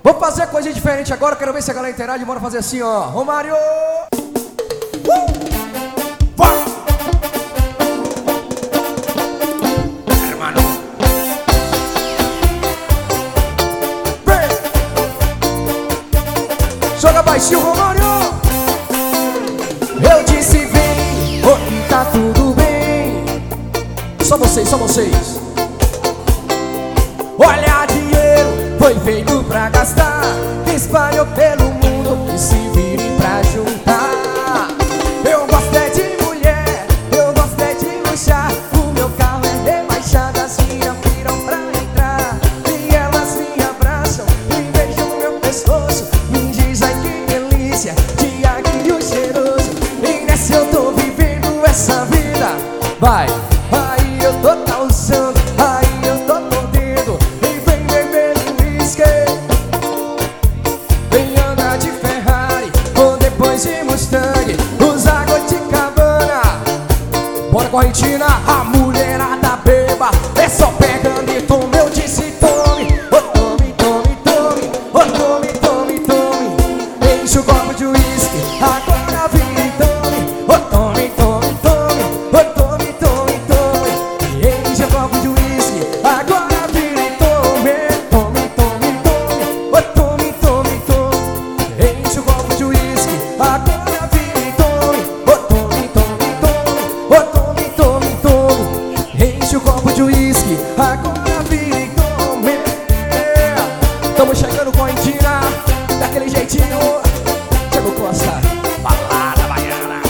Vamos fazer coisa diferente agora, quero ver se a galera interage. Bora fazer assim, ó. Romário! Vai! Hermano! Vem! Joga baixinho, Romário! Eu disse vem, hoje tá tudo bem. Só vocês, só vocês. Olha, dinheiro foi feito pra gastar, espalhou pelo mundo e se vire pra juntar. Eu gosto é de mulher, eu gosto é de luxar. O meu carro é rebaixado, as minhas viram pra entrar. E elas me abraçam e beijam meu pescoço. Me dizem que delícia, de aguinho cheiroso. E nessa eu tô vivendo essa vida. Vai! Aí eu tô causando, aí eu tô podendo. E vem beber uísque, vem andar de Ferrari ou depois de Mustang, usa água de cabana. Bora com a Argentina, a mulherada beba. É só pegando e tome, eu disse tome. Oh, tome, tome, tome. Oh, tome, tome, tome. Enche o copo de uísque, agora vira e tome. Oh, tome, tome, tome. Oh, tome, tome, tome. Enche o copo de uísque, agora vira e tome. Tome, tome, tome. Oh, tome, tome, tome. Enche o copo de uísque, agora vira e tome. Oh, tome, tome, tome. Oh, tome, tome, tome. Enche o copo de uísque, agora vira e tome. Tamo chegando com a Argentina, daquele jeitinho. Thiago Costa, balada baiana.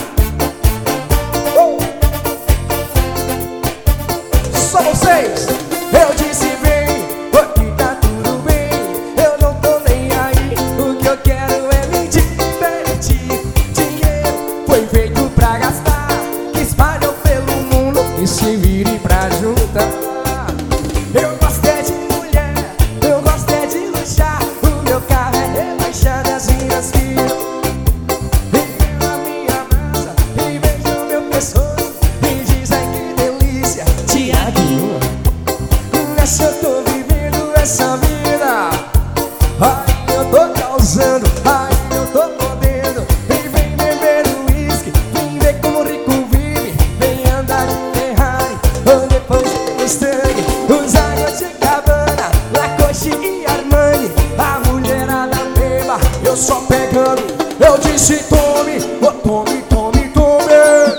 Só vocês. Eu disse vem, aqui tá tudo bem. Eu não tô nem aí, o que eu quero é me divertir. Dinheiro foi feito pra gastar, que espalhou pelo mundo e se vire pra juntar. Eu gosto é de mulher, eu gosto é de luxar. O meu carro é rebaixado, as minhas filhas e ela me abraça e beija o meu pescoço. E dizem que delícia, Tiaguinho. Nessa eu tô vivendo essa vida. Aí eu tô causando, aí eu tô podendo. E vem beber uísque, vem ver como o rico vive. Vem andar de Ferrari ou depois de Mustang, usa água de cabana, Lacoste e Armani. A mulherada beba, eu só pegando. Eu disse tome, oh, tome, tome, tome.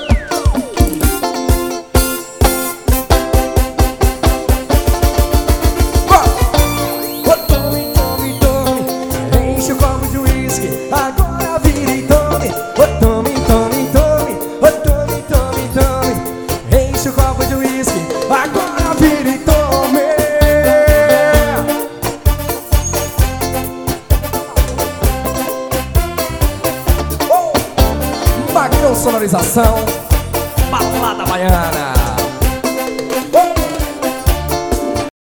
Oh, tome, tome, tome. Enche o copo de uísque, agora vira e tome. Oh, tome, tome, tome. Oh, tome, tome, tome. Enche o copo de uísque, agora vira e tome. Magrão Sonorização, balada baiana.